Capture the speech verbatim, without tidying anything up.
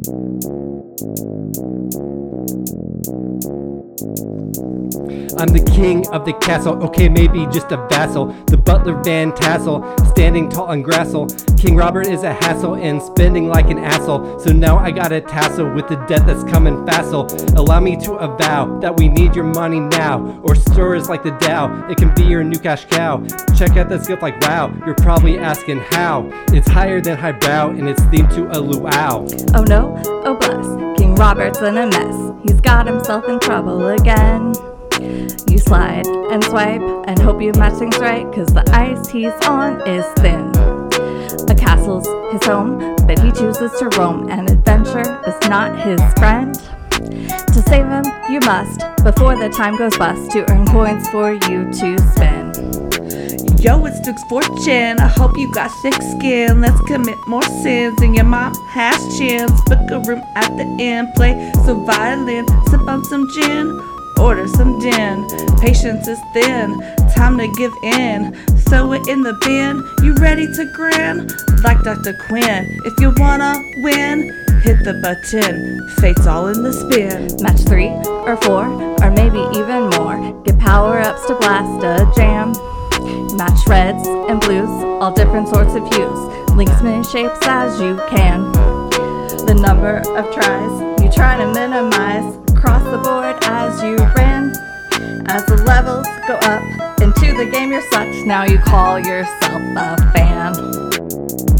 I'm the king of the castle, okay, maybe just a vassal. The butler Van Tassel, standing tall on Grassel. King Robert is a hassle and spending like an asshole. So now I gotta tassel with the debt that's coming facile. Allow me to avow that we need your money now, or stories like the Dow, it can be your new cash cow. Check out that skill like wow, you're probably asking how. It's higher than highbrow and it's themed to a luau. Oh no, oh bless, King Robert's in a mess. He's got himself in trouble again. You slide and swipe and hope you match things right, cause the ice he's on is thin. A castle's his home, but he chooses to roam, and adventure is not his friend. To save him, you must, before the time goes bust, to earn coins for you to spend. Yo, it's Duke's Fortune. I hope you got thick skin. Let's commit more sins, and your mom has chins. Book a room at the inn, play some violin, sip on some gin, order some din. Patience is thin, time to give in. Throw it in the bin, you ready to grin? Like Doctor Quinn, if you wanna win, hit the button, fate's all in the spin. Match three or four, or maybe even more. Get power-ups to blast a jam. Match reds and blues, all different sorts of hues. Link as many shapes as you can. The number of tries you try to minimize, cross the board as you ran. As the levels go up into the game you're sucked, now you call yourself a fan.